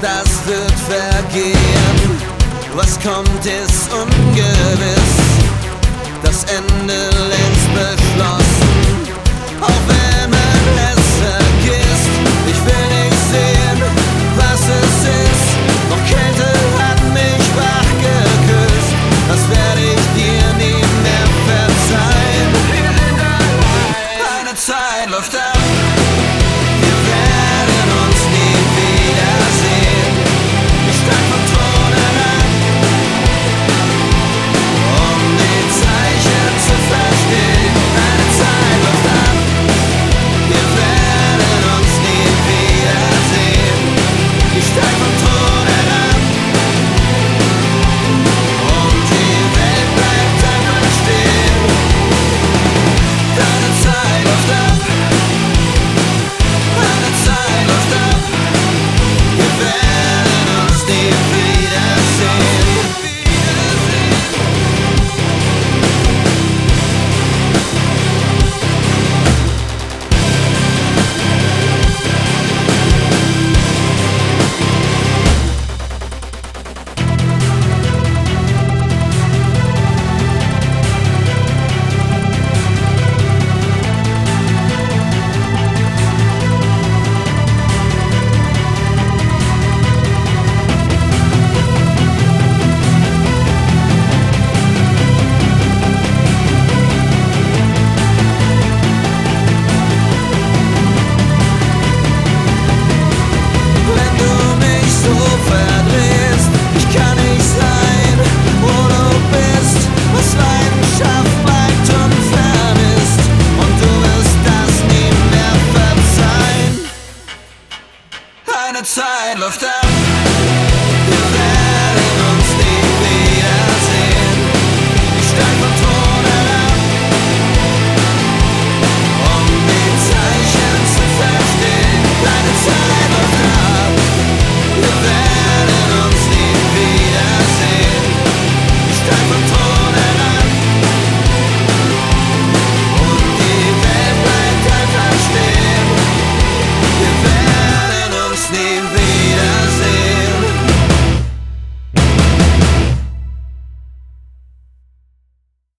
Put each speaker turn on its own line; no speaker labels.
das wird vergehen. Was kommt, ist ungewiss, das Ende längst beschlossen. Auch wenn man es vergisst, ich will nicht sehen, was es ist. Noch Kälte hat mich wach geküsst, das werde ich dir nie mehr verzeihen. Wir sind allein, deine Zeit läuft ab, wir werden uns nie wiedersehen. Ich steig vom Thron herab, um die Zeichen zu verstehen. Deine Zeit läuft ab, wir werden uns nie wiedersehen. Ich steig vom Thron herab, und die Welt bleibt einfach stehen. Deine Zeit läuft ab, deine Zeit läuft ab, wir werden uns nie wiedersehen. Wenn du mich so verdrehst, ich kann nicht sein, wo du bist, was Leidenschaft bleibt unfern ist, und du wirst das nie mehr verzeihen. Deine Zeit läuft ab, wir werden uns nie wiedersehen. Ich steig vom Thron herab, um die Zeichen zu verstehen. Deine Zeit